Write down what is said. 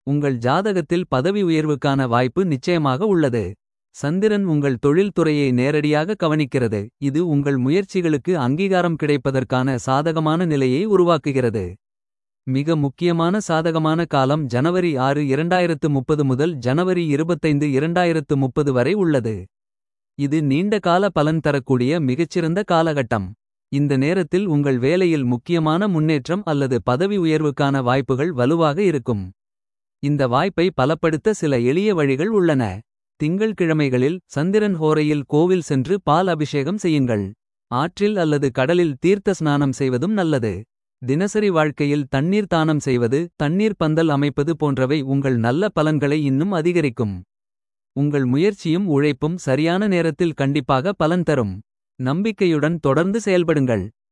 உங்கள் ஜாதகத்தில் பதவி உயர்வுக்கான வாய்ப்பு நிச்சயமாக உள்ளது. சந்திரன் உங்கள் தொழில் துறையை நேரடியாக கவனிக்கிறது. இது உங்கள் முயற்சிகளுக்கு அங்கீகாரம் கிடைப்பதற்கான சாதகமான நிலையை உருவாக்குகிறது. மிக முக்கியமான சாதகமான காலம் ஜனவரி 6 2030 முதல் ஜனவரி 25 2030 வரை உள்ளது. இது நீண்ட கால பலன் தரக்கூடிய மிகச்சிறந்த காலகட்டம். இந்த நேரத்தில் உங்கள் வேலையில் முக்கியமான முன்னேற்றம் அல்லது பதவி உயர்வுக்கான வாய்ப்புகள் வலுவாக இருக்கும். இந்த வாய்ப்பை பலப்படுத்த சில எளிய வழிகள் உள்ளன. திங்கள்கிழமைகளில் சந்திரன் ஹோரையில் கோவில் சென்று பால் அபிஷேகம் செய்யுங்கள். ஆற்றில் அல்லது கடலில் தீர்த்த ஸ்நானம் செய்வதும் நல்லது. தினசரி வாழ்க்கையில் தண்ணீர் தானம் செய்வது, தண்ணீர் பந்தல் அமைப்பது போன்றவை உங்கள் நல்ல பலன்களை இன்னும் அதிகரிக்கும். உங்கள் முயற்சியும் உழைப்பும் சரியான நேரத்தில் கண்டிப்பாக பலன் தரும். நம்பிக்கையுடன் தொடர்ந்து செயல்படுங்கள்.